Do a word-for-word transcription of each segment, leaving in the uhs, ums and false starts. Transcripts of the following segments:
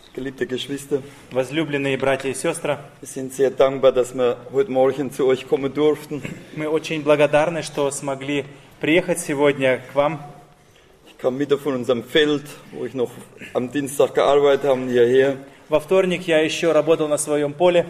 Geliebte Geschwister, Возлюбленные братья и сестры, wir sind sehr dankbar, dass wir heute Morgen zu euch kommen durften. мы очень благодарны, что смогли приехать сегодня к вам. Ich kam wieder von unserem Feld, wo ich noch am Dienstag gearbeitet habe, hierher. Во вторник я еще работал на своем поле,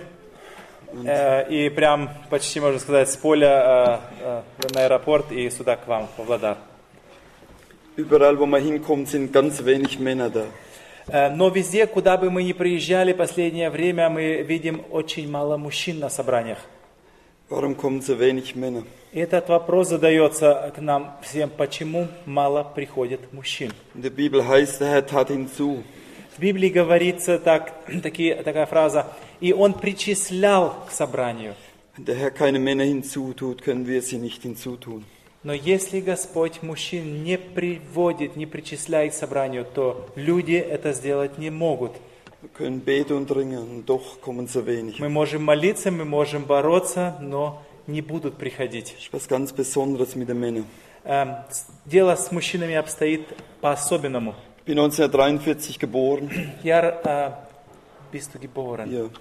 э, и прям почти, можно сказать, с поля э, э, на аэропорт и сюда к вам, в Павлодар. Überall, wo man hinkommt, sind ganz wenig Männer da. Э, но везде, куда бы мы ни приезжали, последнее время мы видим очень мало мужчин на собраниях. Warum kommen so wenig Männer? И этот вопрос задается к нам всем, почему мало приходит мужчин. In der Bibel heißt, der Herr tat hinzu. В Библии говорится так, такие, такая фраза, и он причислял к собранию. Wenn der Herr keine Männer hinzutut, können wir sie nicht hinzutun. Но если Господь мужчин не приводит, не причисляет к собранию, то люди это сделать не могут. Wir können beten und ringen, und doch kommen so wenig. Мы можем молиться, мы можем бороться, но не будут приходить. Das ist was ganz Besonderes mit den Männern. Эм, Дело с мужчинами обстоит по-особенному. Ich bin neunzehnhundertdreiundvierzig geboren. Я, э, bist du geboren? Ja.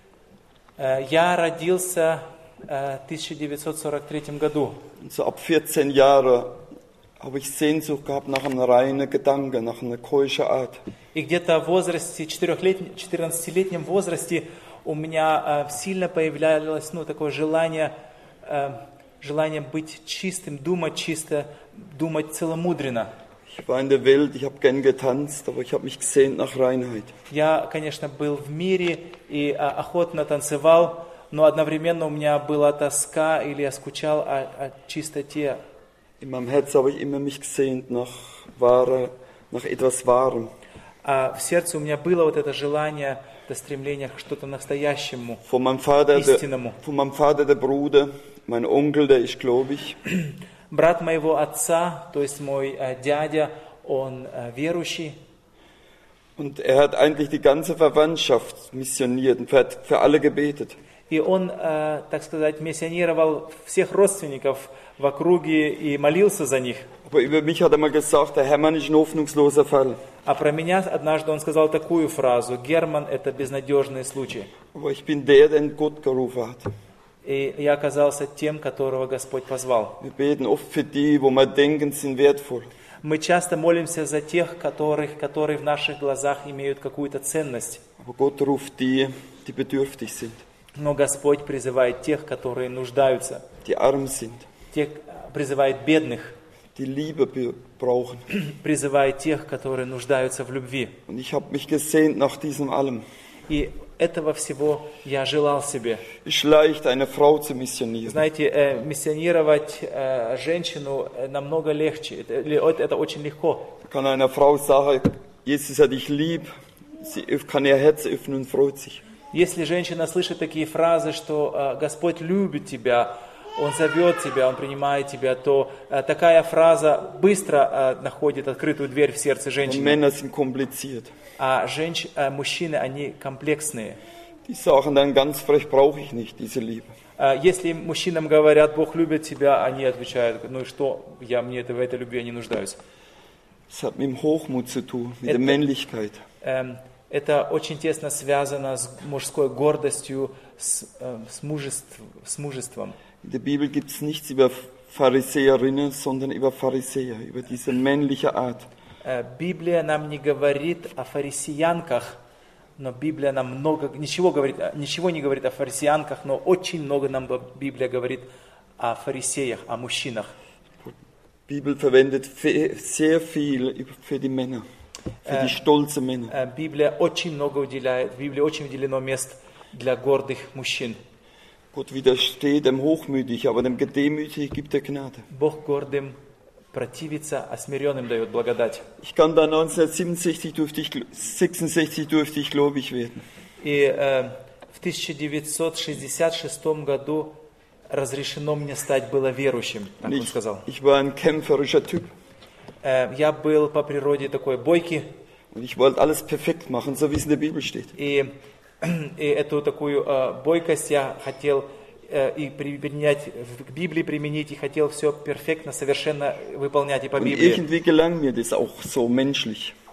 Э, Я родился э, в тысяча девятьсот сорок третьем году. Und so ab vierzehn Jahren habe ich Sehnsucht gehabt nach einem reinen Gedanken, nach einer keuschen Art. И где-то в возрасте, четырехлетнем, четырнадцатилетнем возрасте у меня э, сильно появлялось ну, такое желание, э, желание быть чистым, думать чисто, думать целомудренно. Ich war in der Welt, ich habe gern getanzt, aber ich habe mich gesehnt nach Reinheit. Я, конечно, был в мире и э, охотно танцевал, но одновременно у меня была тоска или я скучал о, о чистоте. In meinem Herz habe ich immer mich gesehnt nach wahrer, nach etwas Wahrem. А в сердце у меня было вот это желание, это стремление к что-то настоящему, Von meinem Vater, истинному. der, von meinem Vater der Bruder, mein Onkel, der ist gläubig. Брат моего отца, то есть мой э, дядя, он э, верующий. Und er hat eigentlich die ganze Verwandtschaft missioniert und hat für alle gebetet. И он, э, так сказать, миссионировал всех родственников в округе и молился за них. Aber über mich hat er mal gesagt, der Hermann ist ein hoffnungsloser Fall. А про меня однажды он сказал такую фразу: «Герман – это безнадежный случай». Aber ich bin der, den Gott gerufen hat. И я оказался тем, которого Господь позвал. Wir beten oft für die, wo wir denken, sind wertvoll. Мы часто молимся за тех, которых, которые в наших глазах имеют какую-то ценность. Aber Gott ruft die, die bedürftig sind, Но Господь призывает тех, которые нуждаются. die arm sind, Тех, призывает бедных, die Liebe be- brauchen. призывает тех, которые нуждаются в любви. Und ich habe mich gesehnt nach diesem allem. И этого всего я желал себе. Es ist leicht, eine Frau zu missionieren. Знаете, э, миссионировать э, женщину э, намного легче. Это, это очень легко. Ich kann einer Frau sagen, Jesus hat dich lieb, sie öff- kann ihr Herz öffnen und freut sich. Если женщина слышит такие фразы, что э, Господь любит тебя, Он зовет тебя, Он принимает тебя, то э, такая фраза быстро э, находит открытую дверь в сердце Und женщины. Männer sind kompliziert. А женщ, э, мужчины, они комплексные. Die sagen dann ganz frech, brauche ich nicht diese Liebe. Э, Если мужчинам говорят, Бог любит тебя, они отвечают, ну и что, я, мне это, в этой любви не нуждаюсь. Es hat mit dem Hochmut zu tun, mit Et- der Männlichkeit. Эм, Это очень тесно связано с мужской гордостью, с, э, с, мужеств, с мужеством. In der Bibel gibt es nichts über Pharisäerinnen, sondern über Pharisäer, über diese männliche Art. Э, Библия нам не говорит о фарисеянках, но Библия нам много, ничего, говорит, ничего не говорит о фарисеянках, но очень много нам Библия говорит о фарисеях, о мужчинах. Die Bibel verwendet fe- sehr viel für die Männer, für die stolzen Männer. Э, Библия очень много уделяет, в Библии очень уделено мест для гордых мужчин. Gott widersteht dem Hochmütig, aber dem Gedemütig gibt er Gnade. Бог гордым противится, а смиренным дает благодать. Ich kann da neunzehnhundertsiebenundsechzig durfte ich, sechsundsechzig durfte ich gläubig werden. И э, в тысяча девятьсот шестьдесят шестом году разрешено мне стать было верующим, так он Ich, сказал. ich war ein kämpferischer Typ Э, я был по природе такой бойкий, und ich wollte alles perfekt machen, so wie es in der Bibel steht. и, и эту такую э, бойкость я хотел э, и применять, к Библии применить, и хотел все перфектно, совершенно выполнять и по Und Библии. irgendwie gelang mir das auch so menschlich.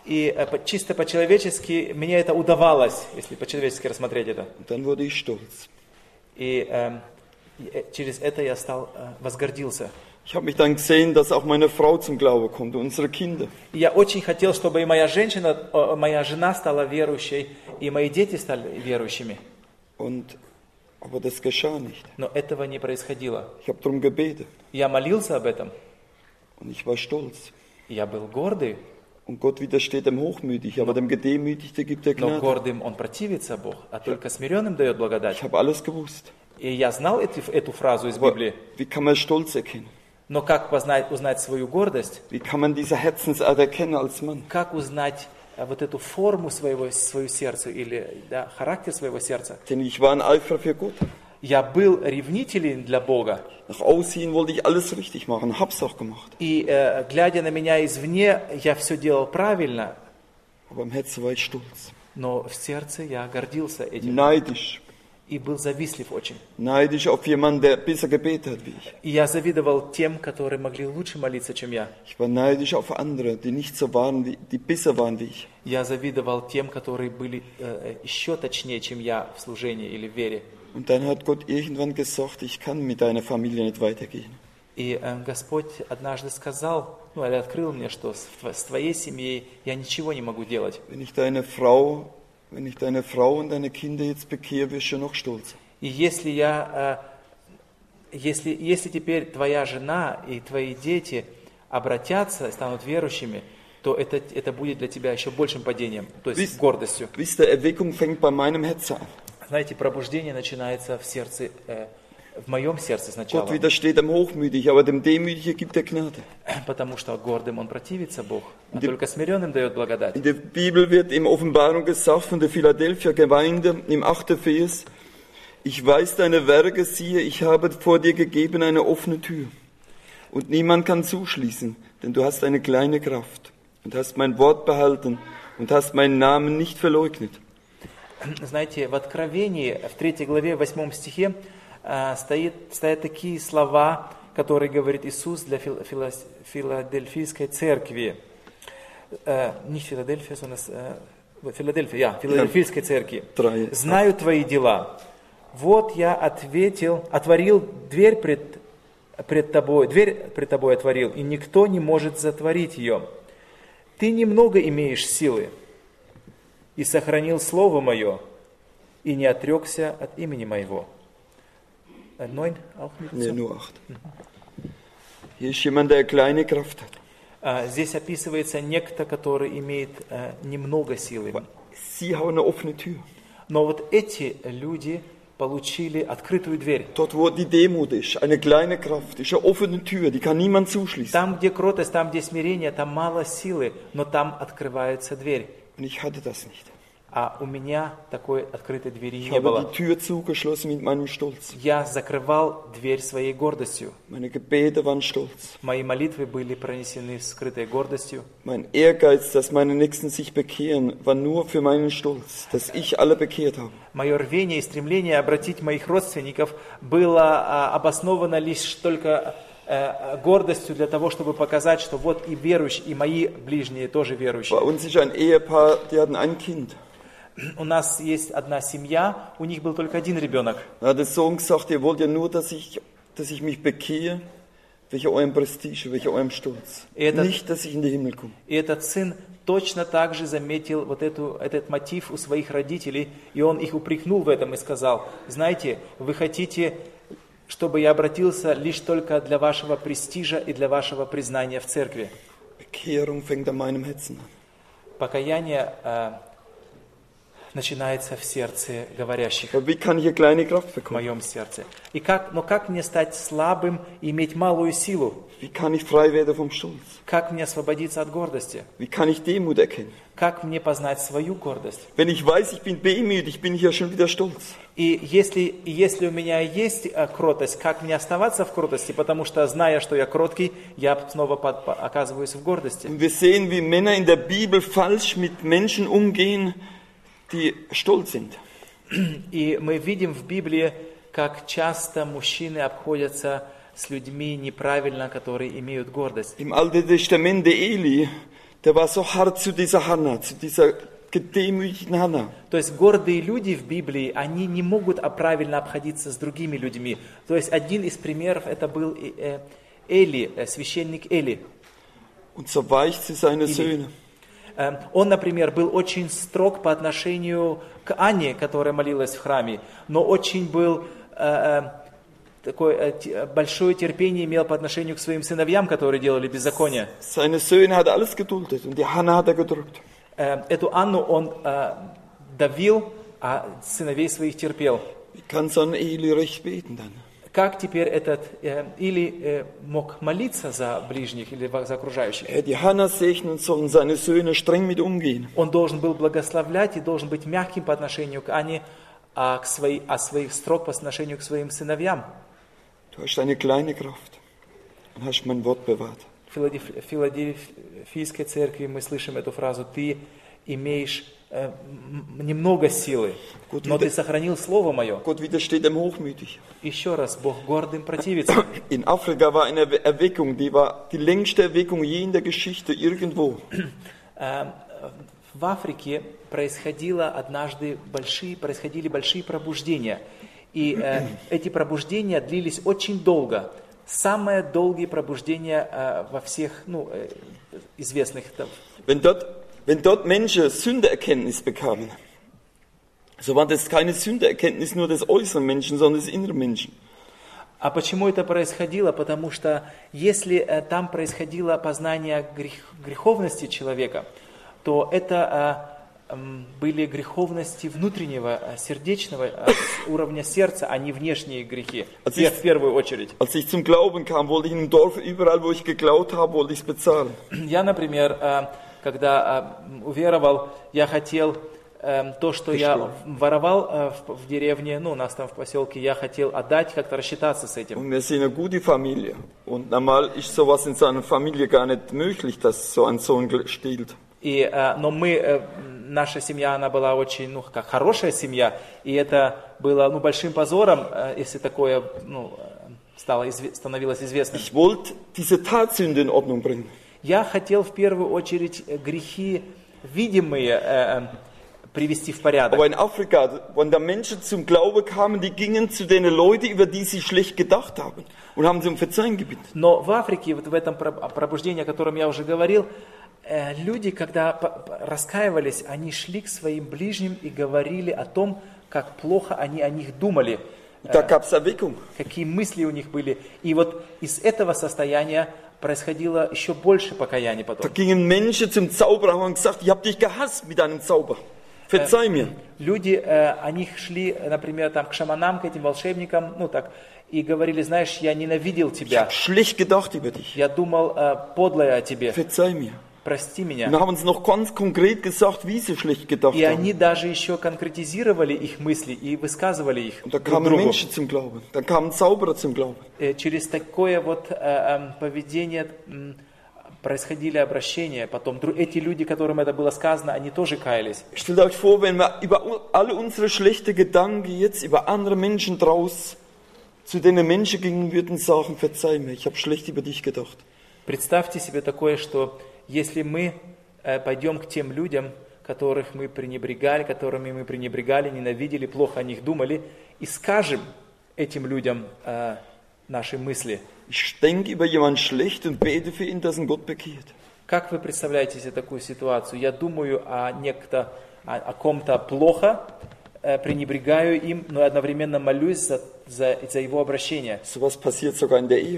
И э, по- чисто по-человечески мне это удавалось, если по-человечески рассмотреть это. Und dann wurde ich stolz. И эм, и, э, через это я стал э, возгордился. Ich habe mich dann gesehen, dass auch meine Frau zum Glauben kommt und unsere Kinder. И я очень хотел, чтобы и моя женщина, э, моя жена стала верующей, и мои дети стали верующими. Und, aber das geschah nicht. Но этого не происходило. Ich habe darum gebetet Я молился об этом. und ich war stolz. Я был гордый, Und Gott widersteht dem Hochmütig, aber dem Gedemütigten gibt er но Gnade. гордым он противится Бог, а только смиренным дает благодать. Ich habe alles gewusst. И я знал эти, эту фразу из Aber Библии. wie kann man Stolz erkennen? Но как познать, узнать свою гордость? Wie kann man diese Herzensart erkennen als Mann? Как узнать э, вот эту форму своего, своего сердца или да, характер своего сердца? Denn ich war ein Eiferer für Gott. Я был ревнителен для Бога. Nach außen wollte ich alles richtig machen, hab's auch gemacht. И э, глядя на меня извне, я все делал правильно, Aber im Herzen war ich stolz. но в сердце я гордился этим Neidisch. и был завистлив очень. Neidisch auf jemanden, der besser gebetet hat wie ich. И я завидовал тем, которые могли лучше молиться, чем я. Ich war neidisch auf andere, die nicht so waren, wie, die besser waren wie ich. Я завидовал тем, которые были э, еще точнее, чем я в служении или в вере. Und dann hat Gott irgendwann gesagt, ich kann mit deiner Familie nicht weitergehen. И э, Господь однажды сказал, ну или открыл мне, что с, тво- с твоей семьей я ничего не могу делать. Wenn ich deine Frau, wenn ich deine Frau und deine Kinder jetzt bekehre, wirst du noch stolzer. И если я, э, если, если теперь твоя жена и твои дети обратятся, станут верующими, то это, это будет для тебя еще большим падением, то есть Wisst- гордостью. Wisst ihr, Erweckung fängt bei meinem Herzen an. Знаете, пробуждение начинается в сердце, э, в моем сердце сначала, Gott widersteht dem Hochmütig, aber dem Demütigen gibt er Gnade. потому что гордым он противится Бог, а Die- только смиренным дает благодать. In der Bibel wird in Offenbarung gesagt von der Philadelphia Gemeinde im achten Vers, ich weiß deine Werke, siehe, ich habe vor dir gegeben eine offene Tür. Und niemand kann zuschließen, denn du hast eine kleine Kraft und hast mein Wort behalten und hast meinen Namen nicht verleugnet. Знаете, в Откровении, в третьей главе, в восьмом стихе, э, стоит, стоят такие слова, которые говорит Иисус для фил, фила- филадельфийской церкви. Э, не Филадельфия, у нас... э, Филадельфия, я, Филадельфийской церкви. Drei. «Знаю твои дела. Вот я ответил, отворил дверь пред, пред тобой, дверь пред тобой отворил, и никто не может затворить ее. Ты немного имеешь силы, и сохранил слово мое, и не отрекся от имени моего». Äh, neun, auch mit Nee, dazu? nur acht. Hier ist jemand, der kleine Kraft hat. А, Здесь описывается некто, который имеет э, немного силы. Sie haben eine offene Tür. Но вот эти люди получили открытую дверь. Dort, wo die Demut ist, eine kleine Kraft, ist eine offene Tür, die kann niemand zuschließen. Там, где кротость, там, где смирение, там мало силы, но там открывается дверь. Und ich hatte das nicht. А у меня такой открытой двери Ich не habe было. die Tür zugeschlossen mit meinem Stolz. Я закрывал дверь своей гордостью. Meine Gebete waren stolz. Мои молитвы были пронесены скрытой гордостью. Mein Ehrgeiz, dass meine Nächsten sich bekehren, war nur für meinen Stolz, dass ich alle bekehrt habe. Мое рвение и стремление обратить моих родственников было а, обосновано лишь только э, гордостью для того, чтобы показать, что вот и верующие, и мои ближние тоже Bei верующие. uns ist ein Ehepaar, die hatten ein Kind. У нас есть одна семья, у них был только один ребенок. Da hat der Sohn gesagt, ihr wollt ja nur, dass ich, dass ich mich bekehre, welche eurem Prestige, welche eurem Stolz. Это- Nicht, dass ich in den Himmel komme. И этот сын точно так же заметил вот эту, этот мотив у своих родителей, и он их упрекнул в этом и сказал: знаете, вы хотите, чтобы я обратился лишь только для вашего престижа и для вашего признания в церкви. Bekehrung fängt an meinem Herzen an. Покаяние э, начинается в сердце говорящих, Aber wie kann ich eine kleine Kraft в bekommen? моем сердце. И как, но как мне стать слабым и иметь малую силу? Wie kann ich frei werden vom Stolz? Как мне освободиться от гордости? Wie kann ich Demut erkennen? Как мне познать свою гордость? Wenn ich weiß, ich bin demütig, bin ich ja schon wieder stolz. И если, и если у меня есть э, кротость, как мне оставаться в кротости? Потому что, зная, что я кроткий, я снова под- по- оказываюсь в гордости. Und wir sehen, wie Männer in der Bibel falsch mit Menschen umgehen, die stolz sind. И мы видим в Библии, как часто мужчины обходятся с людьми неправильно, которые имеют гордость. Im Alten Testament der Eli, der war so hart zu dieser Hannah, zu dieser gedemütigten Hannah. То есть гордые люди в Библии, они не могут правильно обходиться с другими людьми. То есть один из примеров это был Эли, священник Эли. Und so weich zu seine Söhne. Он, например, был очень строг по отношению к Анне, которая молилась в храме, но очень был э, такое э, большое терпение имел по отношению к своим сыновьям, которые делали беззаконие. Seine Söhne hat alles geduldet und die Hannah hat er gedrückt. Э, эту Анну он э, давил, а сыновей своих терпел. Wie kann so ein Eli recht beten dann? Как теперь этот э, Или э, мог молиться за ближних или за окружающих? Er die Hannah segnen sollen seine Söhne streng mit umgehen. Он должен был благословлять и должен быть мягким по отношению к Анне, а, к своей, а своих строг по отношению к своим сыновьям. Du hast eine kleine Kraft und hast mein Wort bewahrt. В Филадельфийской церкви мы слышим эту фразу: «Ты имеешь э, немного силы, но ты сохранил Слово Мое». Gott widersteht dem hochmütig. Еще раз, Бог гордым противится. In Afrika war eine Erweckung, die war die längste Erweckung je in der Geschichte irgendwo. В Африке происходило однажды большие, происходили большие пробуждения. И э, эти пробуждения длились очень долго. Самые долгие пробуждения э, во всех ну, э, известных. Wenn dort, wenn dort Menschen Sündererkenntnis bekamen, so war das keine Sündererkenntnis nur des äußeren Menschen, sondern des inneren Menschen. А почему это происходило? Потому что если э, там происходило познание грех, греховности человека, то это э, э, были греховности внутреннего, э, сердечного э, уровня сердца, а не внешние грехи. Als ich, в первую очередь. Als ich zum Glauben kam, wollte ich in dem Dorf, überall wo ich geklaut habe, wollte ich es bezahlen. Я, например, э, когда э, уверовал, я хотел э, то, что Ты я что? воровал э, в, в деревне, ну, у нас там в поселке, я хотел отдать, как-то рассчитаться с этим. Und wir sind eine gute Familie. Und normal ist sowas in seiner Familie gar nicht möglich, dass so ein Sohn stiehlt. И, э, но мы, э, наша семья, она была очень, ну, как хорошая семья, и это было, ну, большим позором, э, если такое, ну, стало, изв... становилось известным. Ich wollte diese Tatsünde in Ordnung bringen. Я хотел в первую очередь грехи видимые э, привести в порядок. Aber in Afrika, wenn da Menschen zum Glauben kamen, die gingen zu den Leuten, über die sie schlecht gedacht haben, und haben sie um Verzeihung gebeten. Но в Африке, вот в этом пробуждении, о котором я уже говорил, люди, когда раскаивались, они шли к своим ближним и говорили о том, как плохо они о них думали, какие мысли у них были. И вот из этого состояния происходило еще больше покаяния потом. Da gingen Menschen zum Zauberer und haben gesagt, ich habe dich gehasst mit deinem Zauber. Verzeih mir. Люди, они шли, например, там, к шаманам, к этим волшебникам, ну так, и говорили: знаешь, я ненавидел тебя. Ich habe schlecht gedacht über dich. Я думал подлое о тебе. Verzeih mir. Прости меня. Und haben uns noch ganz konkret gesagt, wie sie schlecht gedacht haben. И они даже еще конкретизировали их мысли и высказывали их Und da kamen Menschen zum Glauben. Da kamen Zauberer zum Glauben. Через такое вот поведение происходили обращения. Потом эти люди, которым это было сказано, они тоже каялись. Stellt euch vor, wenn wir über alle unsere schlechten Gedanken jetzt über andere Menschen draus zu denen Menschen gingen würden und sagen, verzeih mir, ich habe schlecht über dich gedacht. Представьте себе такое, что если мы э, пойдем к тем людям, которых мы пренебрегали, которыми мы пренебрегали, ненавидели, плохо о них думали, и скажем этим людям э, наши мысли. Ich denke über jemanden schlecht und bete für ihn, dass ihn Gott bekehrt. Как вы представляете себе такую ситуацию? Я думаю о некто, о, о ком-то плохо, э, пренебрегаю им, но одновременно молюсь за, за, за его обращение. Sowas passiert sogar in der Ehe.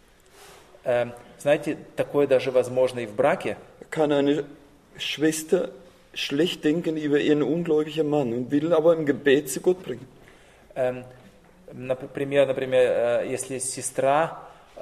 Э, знаете, такое даже возможно и в браке. Kann eine Schwester schlecht denken über ihren ungläubigen Mann und will aber im Gebet zu Gott bringen. Э, например, например, если сестра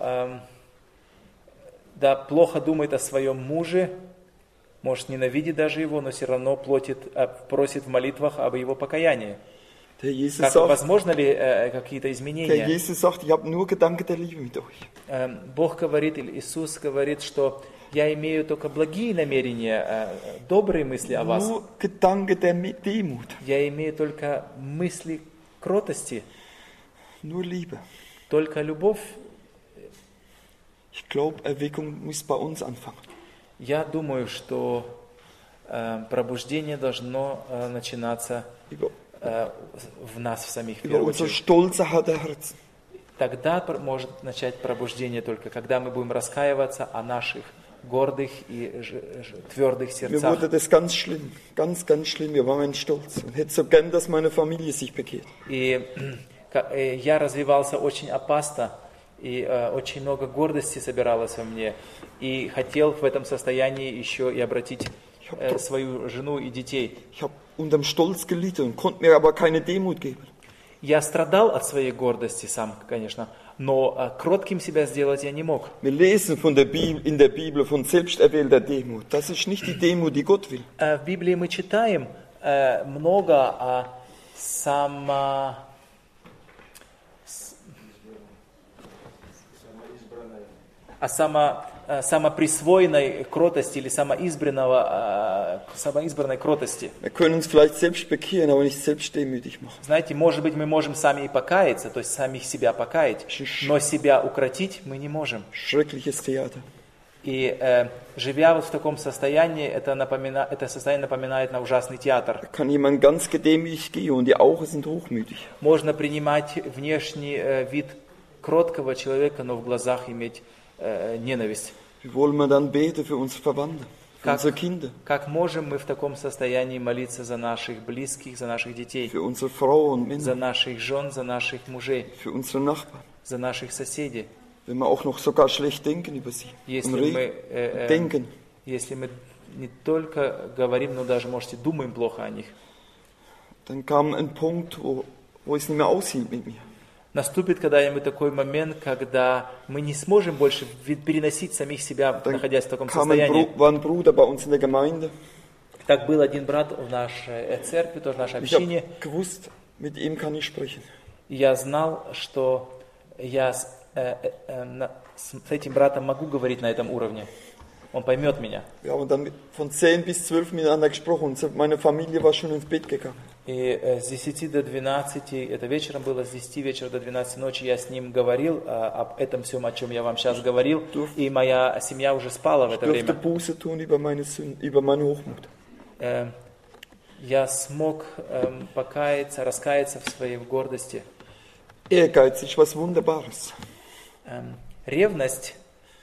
да, плохо думает о своем муже, может ненавидеть даже его, но все равно платит, просит в молитвах об его покаянии. Как, sagt, возможно ли э, какие-то изменения? Sagt, ich nur Gedanken der Liebe mit euch. Э, Бог говорит, или Иисус говорит, что я имею только благие намерения, э, добрые мысли о вас. Nur Gedanken der Demut. Я имею только мысли кротости. Nur Liebe. Только любовь. Ich glaube, Erweckung muss bei uns anfangen. Я думаю, что э, пробуждение должно э, начинаться über, э, в нас в самих. В über первую unsere очередь. stolze, harte Herzen. Тогда пр- может начать пробуждение только, когда мы будем раскаиваться о наших гордых и ж- ж- твердых Mir сердцах. wurde das ganz schlimm, ganz, ganz schlimm. Wir waren stolz und hätte so gern, dass meine Familie sich bekehrt. И ка- э, я развивался очень опасно, и э, очень много гордости собиралось во мне. И хотел в этом состоянии еще и обратить э, свою жену и детей. Ich habe unterm Stolz gelitten und konnte mir aber keine Demut geben. Я страдал от своей гордости сам, конечно, но э, кротким себя сделать я не мог. Wir lesen von der Bibel, in der Bibel von selbsterwählter Demut. Das ist nicht die Demut, die Gott will. Э, В Библии мы читаем э, много о само... с- о само... э, самоприсвоенной кротости или самоизбранного, э, самоизбранной кротости. Wir können uns vielleicht selbst bekehren, aber nicht selbstdemütig machen. Знаете, может быть, мы можем сами и покаяться, то есть сами себя покаять, но себя укротить мы не можем. Schreckliches Theater. И э, живя вот в таком состоянии, это, напомина... это состояние напоминает на ужасный театр. Da kann jemand ganz gedemütigt gehen und die Augen sind hochmütig. Можно принимать внешний э, вид кроткого человека, но в глазах иметь э, ненависть. Wie wollen wir dann beten für unsere Verwandten, für Как, unsere Kinder, как можем мы в таком состоянии молиться за наших близких, за наших детей, für unsere Frauen und за Männer, наших жен, за наших мужей, für unsere Nachbarn, за наших соседей, wenn wir auch noch sogar schlecht denken über sie und если мы, reden, э, э, denken, если мы не только говорим, но даже, можете, думаем плохо о них. dann kam ein Punkt, wo, wo ich es nicht mehr aushielt mit mir. Наступит когда-нибудь такой момент, когда мы не сможем больше ви- переносить самих себя, Dann находясь в таком kam ein, состоянии. Bru- war ein Bruder bei uns in der Gemeinde. Так был один брат в нашей э, церкви, тоже в нашей Ich habe общине. gewusst, mit ihm kann ich sprechen. И я знал, что я с, э, э, э, на- с этим братом могу говорить на этом уровне. Он поймет меня. Wir haben dann von zehn bis zwölf miteinander gesprochen und meine Familie war schon ins Bett gegangen. И э, с десяти до двенадцати, это вечером было, с десяти вечера до двенадцати ночи я с ним говорил э, об этом всем, о чем я вам сейчас говорил. И моя семья уже спала в Ich это durfte время. Buße tun über meine Sünden, über meine Hochmut. Э, Я смог эм, покаяться, раскаяться в своей гордости. Ehrgeiz ist was Wunderbares. Эм, Ревность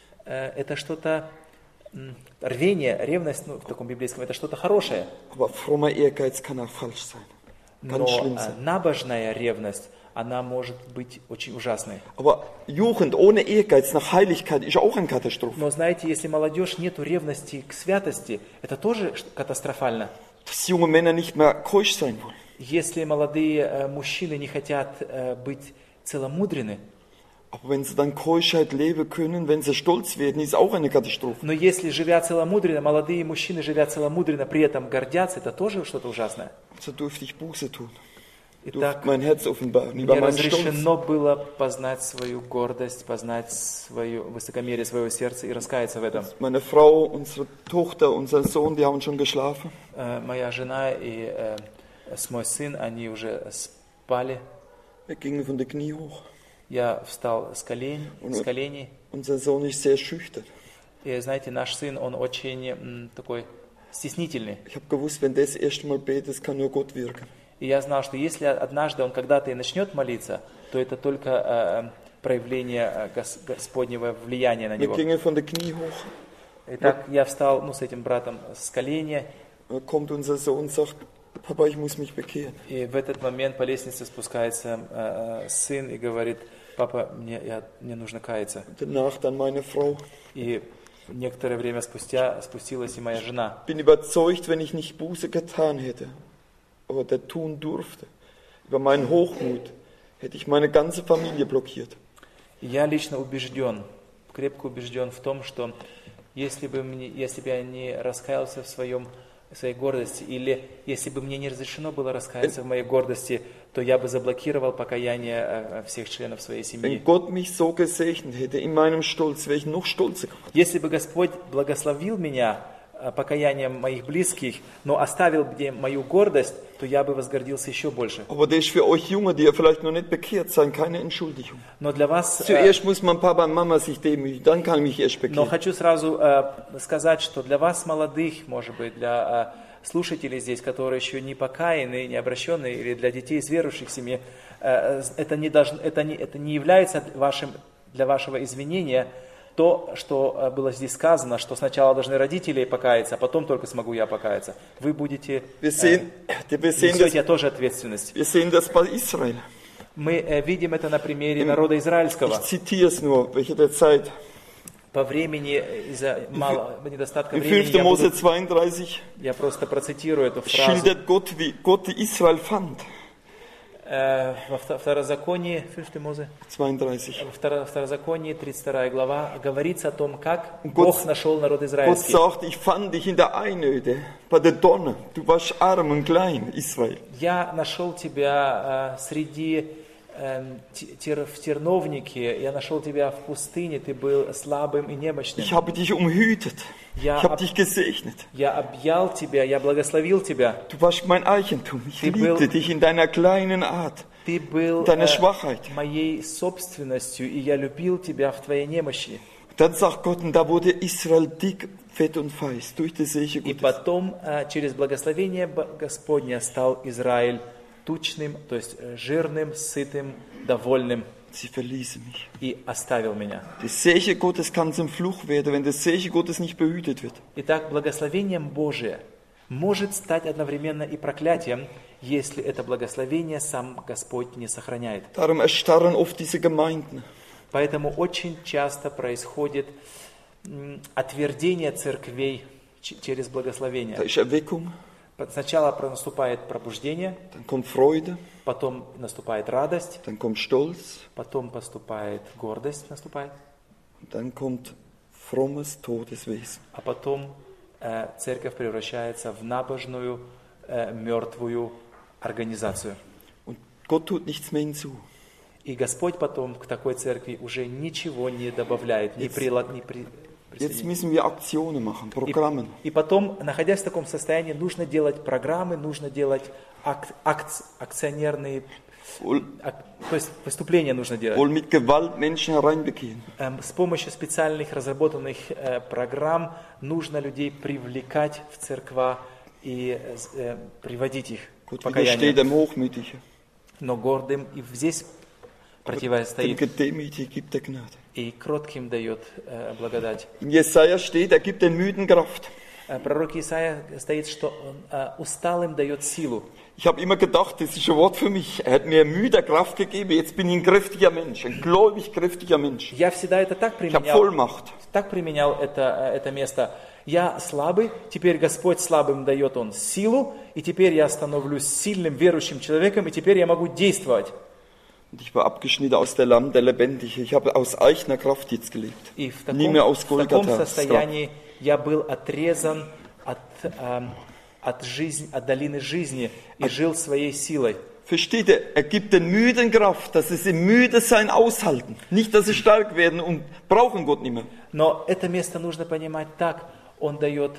э, это что-то, м, рвение, ревность, ну, в таком библейском, это что-то хорошее. Aber frommer Ehrgeiz kann auch falsch sein. Но Ganz schlimm э, sein. набожная ревность, она может быть очень ужасной. Aber Jugend ohne Ehrgeiz nach Heiligkeit ist auch eine Katastrophe. Но знаете, если молодежь нету ревности к святости, это тоже ш- катастрофально. Dass junge Männer nicht mehr keusch sein wollen. Если молодые э, мужчины не хотят э, быть целомудрены, Aber wenn sie dann Keuschheit leben können, wenn sie stolz werden, ist auch eine Katastrophe. но если, живя целомудренно, молодые мужчины, живя целомудренно, при этом гордятся, это тоже что-то ужасное. So durfte ich Buße tun. Итак, Durfte mein Herz offenbaren über мне meinen Stolz. разрешено было познать свою гордость, познать свое высокомерие своего сердца и раскаяться в этом. Meine Frau, unsere Tochter, unser Sohn, die haben schon geschlafen. Э, Моя жена и э, с мой сын, они уже спали. Wir gingen von der Knie hoch. Я встал с колен, с коленей. Unser Sohn ist sehr schüchtern. И знаете, наш сын, он очень м, такой стеснительный. Ich habe gewusst, wenn das erste Mal betet, kann nur Gott wirken. И я знал, что если однажды он когда-то и начнет молиться, то это только э, проявление э, гос- Господнего влияния на Wir него. gingen von der Knie hoch. Итак, я встал ну, с этим братом с коленя, Da kommt unser Sohn und sagt, Papa, ich muss mich bekehren. и в этот момент по лестнице спускается э, э, сын и говорит: папа, мне, я, мне нужно каяться. Danach dann meine Frau. И некоторое время спустя спустилась и моя жена. Ich bin überzeugt, wenn ich nicht Buße getan hätte oder tun durfte, über meinen Hochmut, hätte ich meine ganze Familie blockiert. И я лично убежден, крепко убежден в том, что если бы, мне, если бы я не раскаялся в своем, в своей гордости, или если бы мне не разрешено было раскаяться в моей гордости, то я бы заблокировал покаяние э, всех членов своей семьи. Wenn Gott mich so gesegnet hätte in meinem Stolz, wäre ich noch stolzer geworden. Если бы Господь благословил меня покаянием моих близких, но оставил где мою гордость, то я бы возгордился еще больше. Aber das ist für euch Junge, die ihr vielleicht noch nicht bekehrt seid, keine Entschuldigung. Но для вас, Zuerst muss man Papa und Mama sich demütigen, dann kann ich mich erst но bekehren. хочу сразу э, сказать, что для вас, молодых, может быть, для э, слушателей здесь, которые еще не покаяны, не обращенные, или для детей из верующих семей, э, это, не должно, это, не, это не является вашим, для вашего извинения, то, что было здесь сказано, что сначала должны родители покаяться, а потом только смогу я покаяться. Вы будете, Wir sehen, wir sehen несете das, тоже ответственность. wir sehen das bei Israel. Мы э, видим это на примере народа израильского. Ich zitiere es nur, welche der Zeit. По времени, из-за мало недостатка In времени, fünfter я, Mose буду, zweiunddreißig я просто процитирую эту фразу. schildert Gott, wie Gott Israel fand. Э, во вто- Второзаконии, fünfte Mose, zweiunddreißig. во Второ- Второзаконии, тридцать вторая глава, говорится о том, как Gott- Бог нашел народ Gott израильский. sagt, ich fand dich in der Einöde, bei der Donne. Du warst arm und klein, Israel. Я нашел тебя э, среди э, тер- в терновнике, я нашел тебя в пустыне, ты был слабым и немощным. Ich habe dich umhütet. Ja, Ich habe ab- dich gesegnet. Я объял тебя, я благословил тебя. Du warst mein Eigentum. Ich Die liebte will- dich in deiner kleinen Art, Ты был deiner э, Schwachheit. моей собственностью, и я любил тебя в твоей немощи. Dann sagt Gott, und da wurde Israel dick, fett und feist durch die Segen И Gottes. потом, э, через благословение Б- Господня, стал Израиль тучным, то есть э, жирным, сытым, довольным, Sie verließen mich. и оставил меня. Das Segen Gottes kann zum Fluch werden, wenn das Segen Gottes nicht behütet wird. Итак, благословением Божие может стать одновременно и проклятием, если это благословение сам Господь не сохраняет. Darum erstarren oft diese Gemeinden. Поэтому очень часто происходит м, отвердение церквей ч- через Da благословение. ist Erweckung, Сначала про- наступает пробуждение, dann kommt Freude, потом наступает радость, dann kommt Stolz, потом поступает гордость, наступает, und dann kommt frommes Todeswesen. а потом э, церковь превращается в набожную, э, мертвую организацию. Und Gott tut nichts mehr hinzu. И Господь потом к такой церкви уже ничего не добавляет, не, прила- не при- Jetzt присоединяет. müssen wir Aktionen machen, И, Programme. и потом, находясь в таком состоянии, нужно делать программы, нужно делать ак- акц- акционерные, Wohl, ак- то есть выступления нужно делать. wohl mit Gewalt Menschen hereinbekehren. Эм, С помощью специальных разработанных э, программ нужно людей привлекать в церква и э, приводить их к Gott widersteht покаянию. dem Hochmütigen. Но гордым и здесь Dem противостоит, Gedemütigen gibt er Gnade. и кротким дает э, благодать. In Jesaja steht, er gibt den Müden Kraft. Э, Пророк Исаия стоит, что он э, усталым дает силу. Ich habe immer gedacht, das ist ein Wort für mich. Er hat mir müder Kraft gegeben, jetzt bin ich ein kräftiger Mensch, ein gläubig kräftiger Mensch. Я всегда это так Ich habe применял, Vollmacht. так применял это, э, это место. Я слабый, теперь Господь слабым дает Он силу, и теперь я становлюсь сильным верующим человеком, и теперь я могу действовать. Und ich war abgeschnitten aus der Lamm, der Lebendige. Ich habe aus eigener Kraft jetzt gelebt. И в Nie таком, mehr aus в таком Golgatha. состоянии я был отрезан от, эм, от, жизнь, от долины жизни и жил своей силой. Versteht ihr? Er gibt den Müden Kraft, dass sie sie müde sein aushalten. Nicht, dass sie stark werden und brauchen Gott nicht mehr. Но это место нужно понимать так. Он дает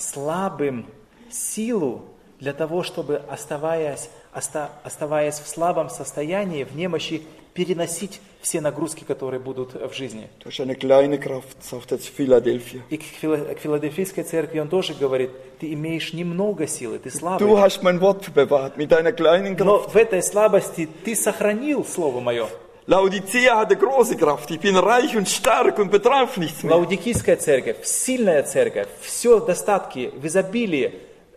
слабым силу для того, чтобы, оставаясь, оста, оставаясь в слабом состоянии, в немощи, переносить все нагрузки, которые будут в жизни. Du hast eine kleine Kraft, sagt er zu Philadelphia. И к, Фила- к Филадельфийской церкви он тоже говорит, ты имеешь немного силы, ты слабый. Du hast mein Wort bewahrt mit deiner kleinen Но Kraft. в этой слабости ты сохранил Слово Мое. Laodicea hatte große Kraft. Ich bin reich und stark und betraf nichts mehr. Лаудикийская церковь, сильная церковь, все достатки, в изобилии,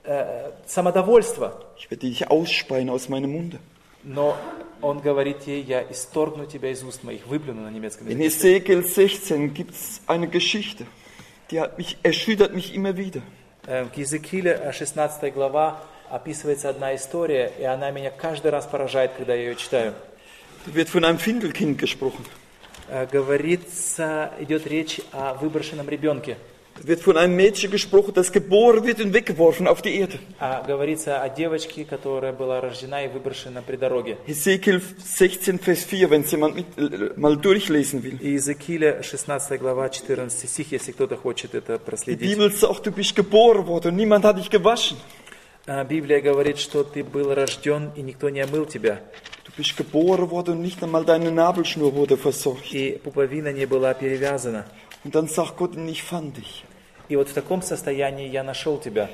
э, самодовольство. Ich werde dich ausspeien aus meinem Munde. Но он говорит ей, я исторгну тебя из уст моих, выплюну на немецком In языке. Ezekiel sechzehn gibt es eine Geschichte, die hat mich, erschüttert mich immer wieder. Э, В Иезекииле шестнадцатая глава описывается одна история, и она меня каждый раз поражает, когда я ее читаю. Da wird von einem Findelkind gesprochen. Э, Говорится, идет речь о выброшенном ребенке. Wird von einem Mädchen gesprochen, das geboren wird und weggeworfen auf die Erde. А говорится о девочке, которая была рождена и выброшена при дороге. Hesekiel sechzehn, Vers vier, wenn es jemand mit, äh, mal durchlesen will. И Иезекииля шестнадцатая глава, четырнадцатый стих, если кто-то хочет это Die проследить. Bibel sagt, du bist geboren worden und niemand hat dich gewaschen. А Библия говорит, что ты был рожден, и никто не омыл тебя. Du bist geboren worden und nicht einmal deine Nabelschnur wurde versorgt. И пуповина не была перевязана. Und dann sagt Gott, ich fand dich. И вот в таком состоянии я нашел тебя.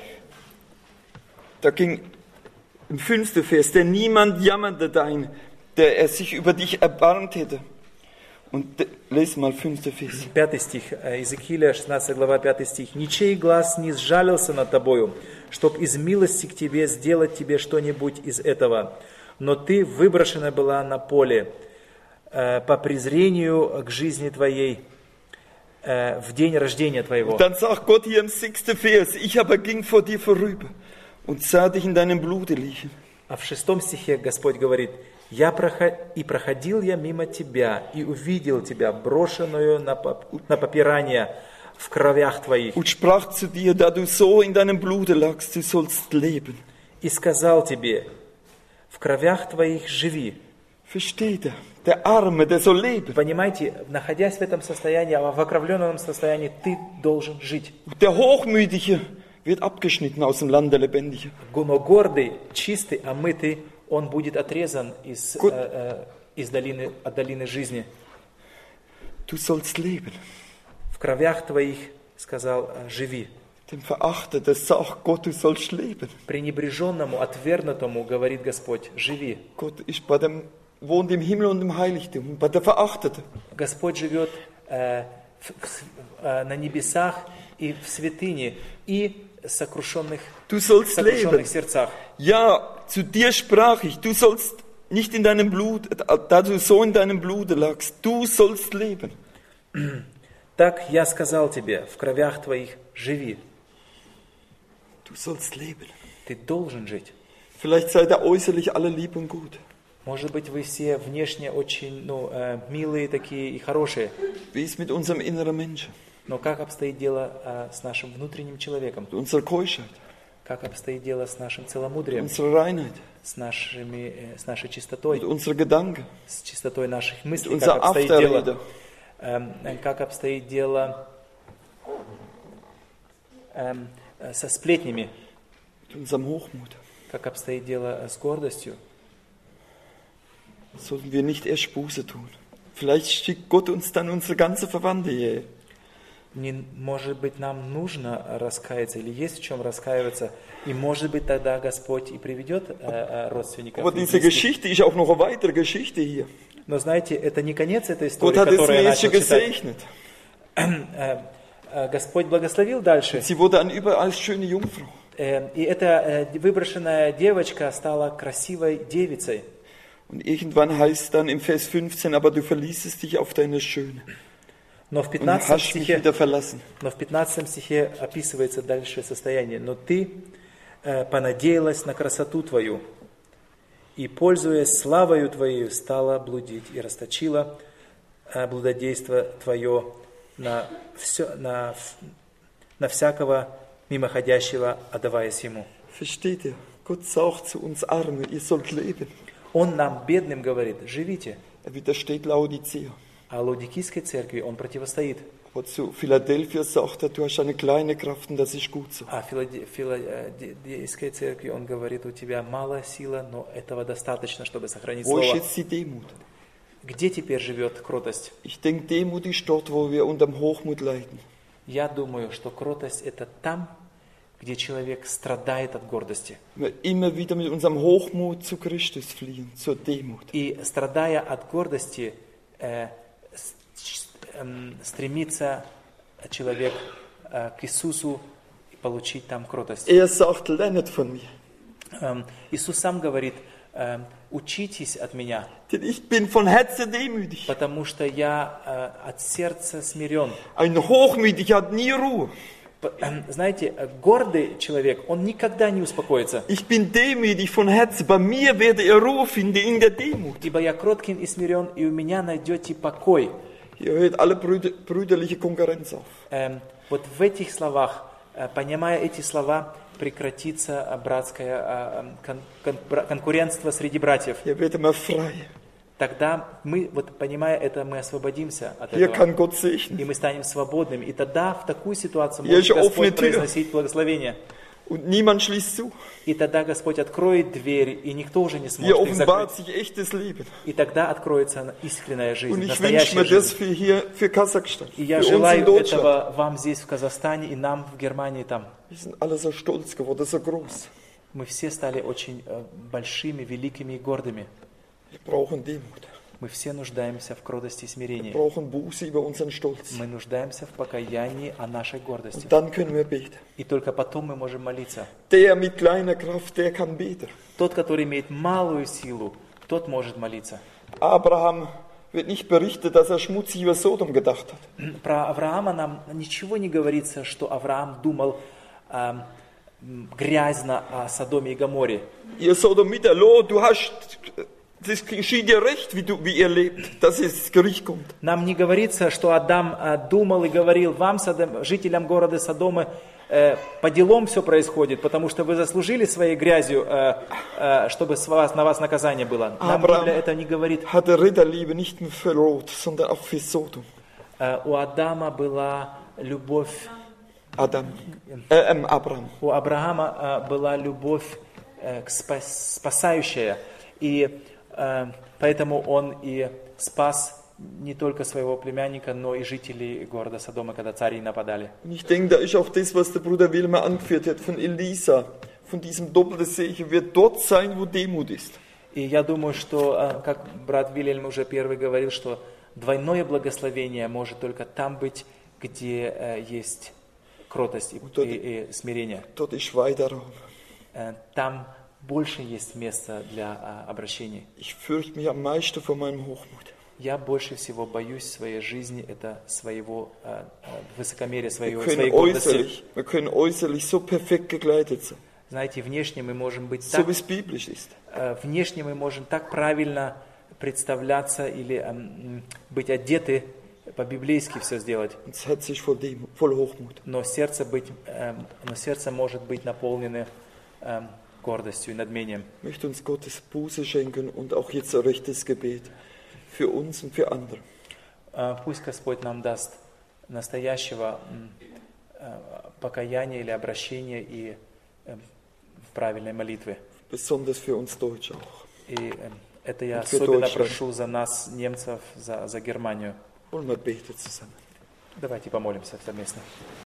Da ging im fünften Vers, denn niemand jammerte dein, der er sich über dich erbarmt hätte. Und de, lesen mal fünften Vers. Пятый стих, Иезекииля, шестнадцатая глава, пятый стих. «Ничей глаз не сжалился над тобою, чтоб из милости к тебе сделать тебе что-нибудь из этого. Но ты выброшена была на поле э, по презрению к жизни твоей э, в день рождения твоего». Dann sagt Gott hier im sechsten Vers, ich aber ging vor dir vorüber und sah dich in deinem Blute liegen. А в шестом стихе Господь говорит: «Я проход... и проходил я мимо тебя, и увидел тебя, брошенную на, поп... на попирание в кровях твоих, Und sprach zu dir, da du so in deinem Blute lagst, du sollst leben. и сказал тебе, в кровях твоих живи». Versteht er? Der Arme, der soll leben. Понимаете, находясь в этом состоянии, в окровленном состоянии, ты должен жить. Der Hochmütige wird abgeschnitten aus dem Land der Lebendigen. Но гордый, чистый, омытый, он будет отрезан из, э, э, из долины, от долины жизни. Du sollst leben. В кровях твоих, сказал, живи. Dem Verachteten sagt Gott, du sollst leben. Пренебреженному, отвергнутому говорит Господь: живи. Gott ist bei dem, wohnt im Himmel und im Heiligtum, bei der Verachteten. Господь живет э, в, в, э, на небесах и в святыне, и сокрушенных, Du sollst сокрушенных leben. сердцах. Ja, zu dir sprach ich, du sollst nicht in deinem Blut, da du so in deinem Blute lagst, du sollst leben. Так я сказал тебе, в кровях твоих живи. Du sollst leben. Ты должен жить. Vielleicht seid ihr äußerlich alle lieb und gut. Может быть, вы все внешне очень ну, э, милые такие и хорошие. Wie ist mit unserem inneren Menschen? Но как обстоит дело э, с нашим внутренним человеком? Mit unserer Keuschheit, Как обстоит дело с нашим целомудрием, unserer Reinheit, с, нашими, э, с нашей mit чистотой, unseren Gedanken, с чистотой наших mit мыслей? unserer Как обстоит дело, Afterrede, э, как обстоит дело э, э, со сплетнями? mit unserem Hochmut. Как обстоит дело с гордостью? Sollten wir nicht erst Buße tun. Vielleicht schickt Gott uns dann unsere ganze Verwandte hierher. Не, может быть, нам нужно раскаяться, или есть в чем раскаиваться, и может быть тогда Господь и приведет э, э, родственников. Aber и diese близких. Geschichte ist auch noch eine weitere Geschichte hier. Но знаете, это не конец этой истории, Gott hat das которую я начал Mädchen читать. gesegnet. Э, э, Господь благословил дальше, Sie wurde eine überall schöne Jungfrau. э, и эта э, выброшенная девочка стала красивой девицей. Und irgendwann heißt es dann im Vers fünfzehn, aber du verließest dich auf deine Schöne Но в und пятнадцатом hast mich стихе, wieder verlassen. но в пятнадцатом стихе описывается дальше состояние. «Но ты э, понадеялась на красоту твою, и, пользуясь славою твоей, стала блудить, и расточила э, блудодейство твое на, все, на, на всякого мимоходящего, отдаваясь ему». Versteht ihr? Gott sagt zu uns Armen, ihr sollt leben. Он нам, бедным, говорит: живите. Er widersteht Laodicea. А Лаодикийской церкви он противостоит. Aber zu Philadelphia sagt er, du hast eine kleine Kraft und das ist gut so. А Филадельфийской церкви он говорит: у тебя мало сила, но этого достаточно, чтобы сохранить Wo ist слово. jetzt die Demut? Где теперь живет кротость? Ich denke, Demut ist dort, wo wir unterm Hochmut leiden. Я думаю, что кротость это там, где человек страдает от гордости. Wir immer wieder mit unserem Hochmut zu Christus fliehen, zur Demut. И страдая от гордости, э, с- с- эм, стремится человек э, к Иисусу и получить там кротость. Er sagt, lernet von mir, Эм, Иисус сам говорит: эм, учитесь от меня, denn ich bin von Herzen demütig. потому что я э, от сердца смирен. Ein Hochmütiger hat nie Ruhe. П- эм, Знаете, э, гордый человек, он никогда не успокоится. Ich bin demütig von Herzen. Bei mir werde er Ruhe finden in der Demut. Ибо я кротким и смирен, и у меня найдете покой. Hier hört alle brüder, brüderliche Konkurrenz auf. Эм, Вот в этих словах, э, понимая эти слова, прекратится э, братское э, кон- кон- бра- конкурентство среди братьев. Hier wird man frei. Тогда мы, вот понимая это, мы освободимся от Hier этого. kann Gott И segnen. мы станем свободными. И тогда в такую ситуацию Hier может ist offene Господь Tür. произносить благословение. Und niemand schließt zu. И тогда Господь откроет дверь, и никто уже не Hier сможет их закрыть. offenbart sich echtes Leben. И тогда откроется искренняя Und жизнь, ich wünsche mir настоящая das жизнь. für hier, für Kasachstan, И я für uns in желаю Deutschland. этого вам здесь, в Казахстане, и нам в Германии там. Wir sind alle so stolz geworden, so groß. Мы все стали очень э, большими, великими и гордыми. Wir brauchen Demut. Мы все нуждаемся в кротости и Wir смирении. brauchen Buße über unseren Stolz. Мы нуждаемся в покаянии о нашей гордости. Und dann können wir beten. И только потом мы можем молиться. Der mit kleiner Kraft, der kann beten. Тот, который имеет малую силу, тот может молиться. Abraham wird nicht berichtet, dass er schmutzig über Sodom gedacht hat. Про Авраама нам ничего не говорится, что Авраам думал э, м, грязно о Содоме и Гоморе. Ihr Sodomiter, lo, du hast, das geschieht dir recht, wie, du, wie ihr lebt, dass das Gericht kommt. Нам не говорится, что Адам э, думал и говорил вам, Содом, жителям города Содома, э, по делам все происходит, потому что вы заслужили своей грязью, э, э, чтобы с вас, на вас наказание было. Нам Авраам Библия это не говорит. hatte Ritterliebe nicht nur für Lot, sondern auch für Sodom. Э, у Адама была любовь, Adam, äh, ähm, Abraham. у Авраама э, была любовь э, к спас- спасающая, и э, поэтому он и спас не только своего племянника, но и жителей города Содома, когда цари нападали. Und ich denke, da ist auch das, was der Bruder Wilmer angeführt hat, von Elisa, von diesem doppelten Segen, wird dort sein, wo Demut ist. И я думаю, что, э, как брат Вильям уже первый говорил, что двойное благословение может только там быть, где э, есть кротость и, тут- и- и смирение. Dort ist weiter Raum. Э, Там больше есть места для э, обращений. Ich fürchte mich am meisten vor meinem Hochmut. Я больше всего боюсь в своей жизни это своего э, э, высокомерия, Wir своего, können, своей гордости. äußerlich, wir können äußerlich so perfekt gekleidet sein, Знаете, внешне мы можем быть so так, wie es biblisch ist. э, внешне мы можем так правильно представляться или эм, быть одеты, по-библейски все сделать, Und das Herz ist voll, Demut, voll Hochmut. но сердце, быть, эм, но сердце может быть наполнено эм, гордостью и надмением. Ich möchte uns Gottes Buße schenken und auch jetzt ein rechtes Gebet für uns und für andere. Э, Пусть Господь нам даст настоящего м, э, покаяния или обращения и э, в правильной молитве. Besonders für uns Deutsche auch. И э, это я Und für особенно Deutschland. прошу за нас, немцев, за, за Германию. Wollen wir beten zusammen. Давайте помолимся совместно.